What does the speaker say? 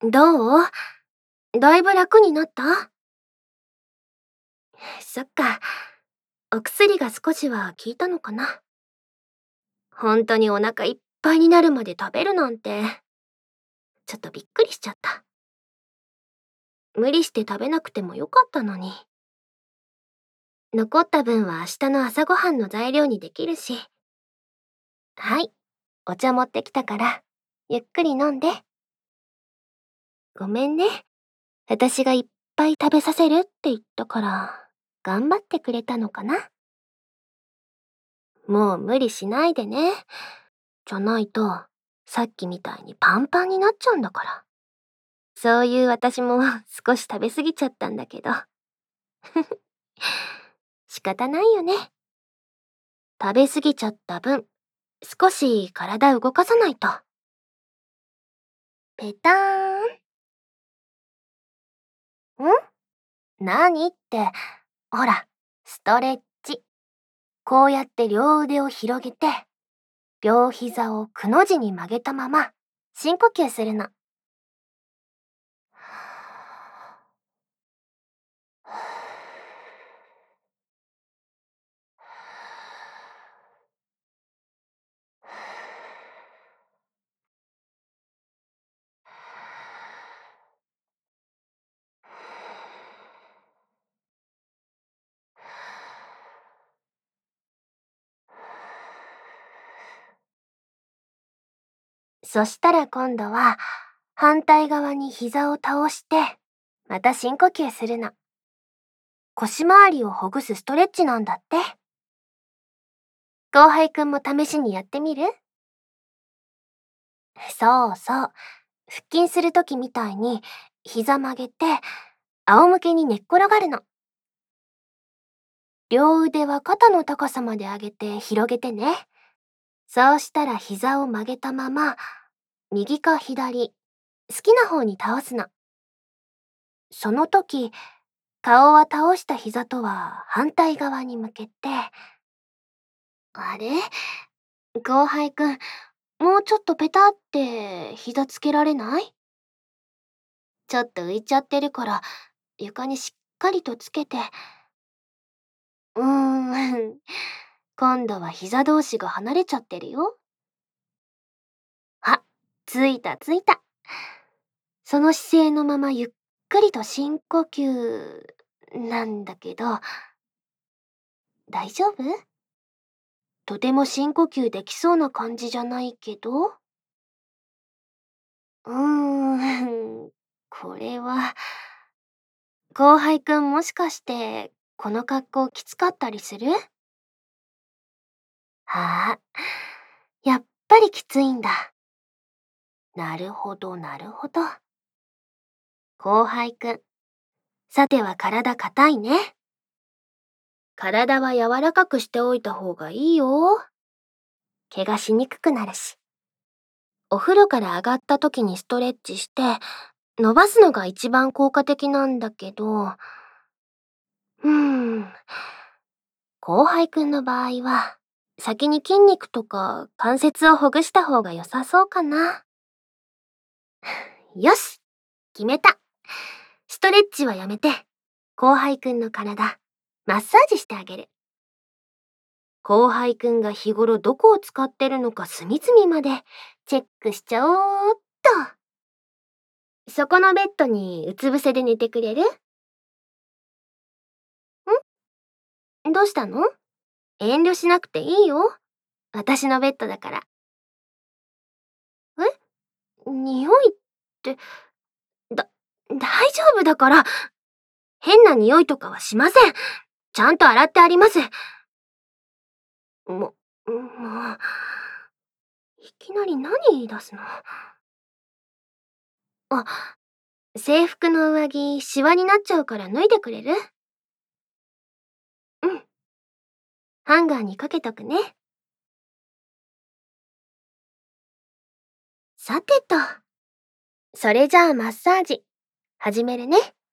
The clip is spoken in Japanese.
どう？だいぶ楽になった？そっか。お薬が少しは効いたのかな。本当にお腹いっぱいになるまで食べるなんて、ちょっとびっくりしちゃった。無理して食べなくてもよかったのに。残った分は明日の朝ごはんの材料にできるし。はい、お茶持ってきたから、ゆっくり飲んで。ごめんね。私がいっぱい食べさせるって言ったから、頑張ってくれたのかな。もう無理しないでね。じゃないと、さっきみたいにパンパンになっちゃうんだから。そういう私も少し食べ過ぎちゃったんだけど。仕方ないよね。食べ過ぎちゃった分、少し体動かさないと。ペターン。何って、ほら、ストレッチ。こうやって両腕を広げて、両膝をくの字に曲げたまま、深呼吸するの。そしたら今度は、反対側に膝を倒して、また深呼吸するの。腰回りをほぐすストレッチなんだって。後輩くんも試しにやってみる？そうそう。腹筋するときみたいに、膝曲げて、仰向けに寝っ転がるの。両腕は肩の高さまで上げて広げてね。そうしたら膝を曲げたまま、右か左、好きな方に倒すの。その時、顔は倒した膝とは反対側に向けて、あれ？後輩くん、もうちょっとペタって膝つけられない？ちょっと浮いちゃってるから、床にしっかりとつけて。今度は膝同士が離れちゃってるよ。あ、ついたついた。その姿勢のままゆっくりと深呼吸なんだけど、大丈夫？とても深呼吸できそうな感じじゃないけど。これは、後輩くんもしかして、この格好きつかったりする？ああ、やっぱりきついんだ。なるほど、なるほど。後輩くん、さては体硬いね。体は柔らかくしておいた方がいいよ。怪我しにくくなるし。お風呂から上がった時にストレッチして、伸ばすのが一番効果的なんだけど、うーん。後輩くんの場合は、先に筋肉とか関節をほぐした方が良さそうかな。よし！決めた。ストレッチはやめて、後輩くんの体、マッサージしてあげる。後輩くんが日頃どこを使ってるのか隅々までチェックしちゃおうっと。そこのベッドにうつ伏せで寝てくれる？どうしたの？遠慮しなくていいよ。私のベッドだから。匂いって、だ、大丈夫だから。変な匂いとかはしません。ちゃんと洗ってあります。もう、いきなり何言い出すの？あ、制服の上着、シワになっちゃうから脱いでくれる？うん。ハンガーにかけとくね。さてと。それじゃあマッサージ、始めるね。